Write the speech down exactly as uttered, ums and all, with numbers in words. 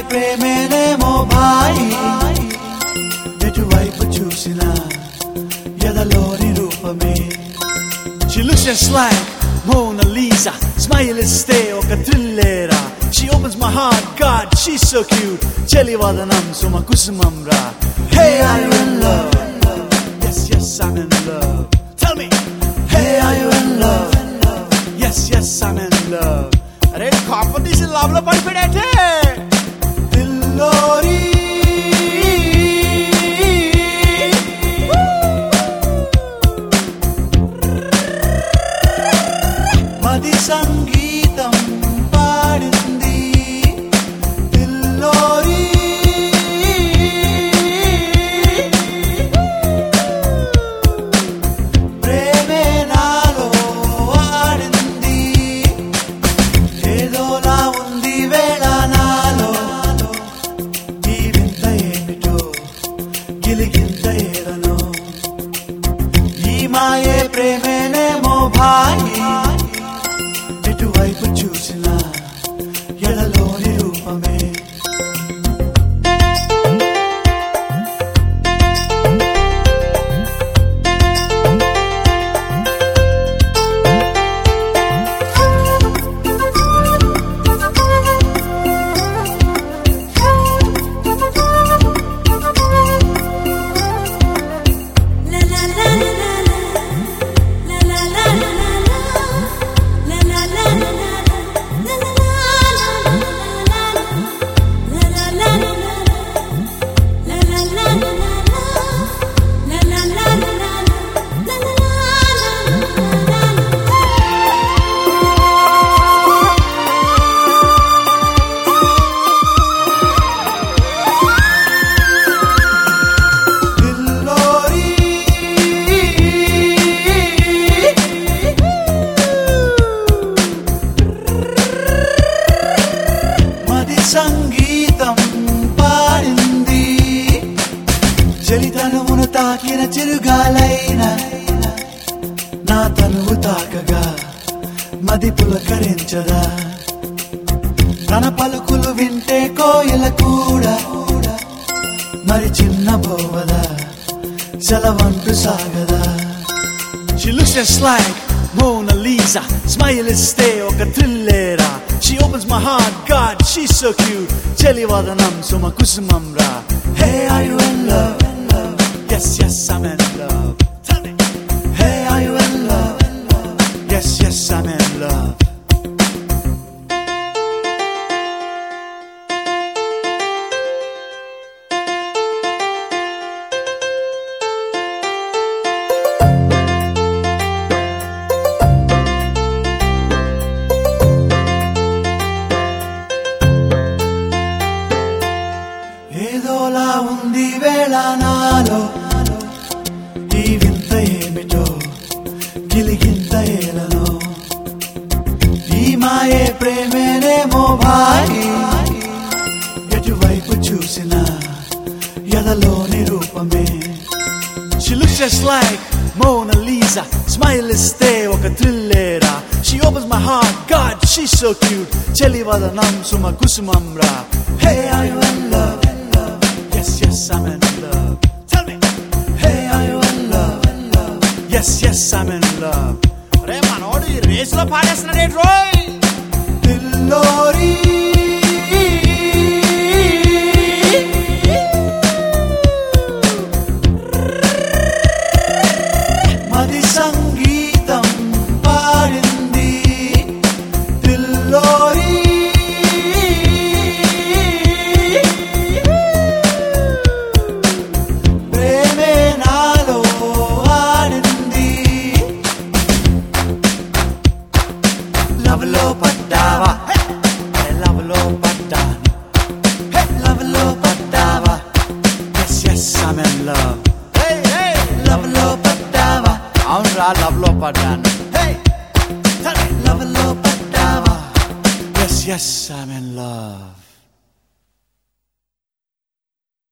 ప్రేమేనేమో భాయి ఎటువైపు చూసినా ఎదలోని రూపమే. She looks just like Mona Lisa, smile ఇస్తే ఒక థ్రిల్లరా. She opens my heart, God, she's so cute. చెలివదనం Suma కుసుమం రా. Hey, are you in love? Yes, yes, I'm in love. Tell me. Hey, are you in love? Yes, yes, I'm in love. అరే competition love లో పడిపోయాడే. దిల్లోరి మది సంగీతం పాడింది. దిల్లోరి ప్రేమే నాలో ఆడింది. ఏదోలా ఉంది వేళ నాలో. ఈ వింత ఏమిటో గిలిగింత ఏదనో. ఈ మాయే ప్రేమేనేమో భాయి ఎటువైపు చూసినా ఎడలోని రూపమే. సంగీతం పాడింది. చలితనమును తాకిన చిరుగాలైన నా తనువు తాకగా మది పులకరించదా. తన పలుకులు వింటే కోయిల కూడా మరి చిన్న బోవదా. సెలవంటూ సాగదా. She looks just like Mona Lisa, smile ఇస్తే ఒక థ్రిల్లరా. She opens my heart, God, she's so cute. చెలివదనం Suma కుసుమం రా. Hey, are you in love? Yes, yes, I'm in love. Tell me. Hey, are you in love? Yes, yes, I'm in love. ఏదోలా ఉంది వేళ నాలో. ఈ వింత ఏమిటో గిలిగింత ఏలనో. ఈ మాయే ప్రేమేనేమో భాయి ఎటువైపు చూసినా ఎదలోని రూపమే. She looks just like Mona Lisa, smile ఇస్తే ఒక థ్రిల్లరా. She opens my heart, God, she's so cute. చెలివదనం Suma కుసుమం రా. Hey, are you in love? Yes, yes, I'm in love. Tell me. Hey, are you in love? Yes, yes, I'm in love. అరే మనోడు ఈ race లో పాడేస్తున్నాడే రోయ్. దిల్లోరి మది సంగీతం పాడింది. దిల్లోరి love లో పడ్డావా. లవ్ లో పడ్డాను. లవ్ లో పడ్డావా. Yes, yes, I'm in love. Love లో పడ్డావా. అవునరా లవ్ లో పడ్డాను. లవ్ లో పడ్డావా. Yes, yes, I'm in love.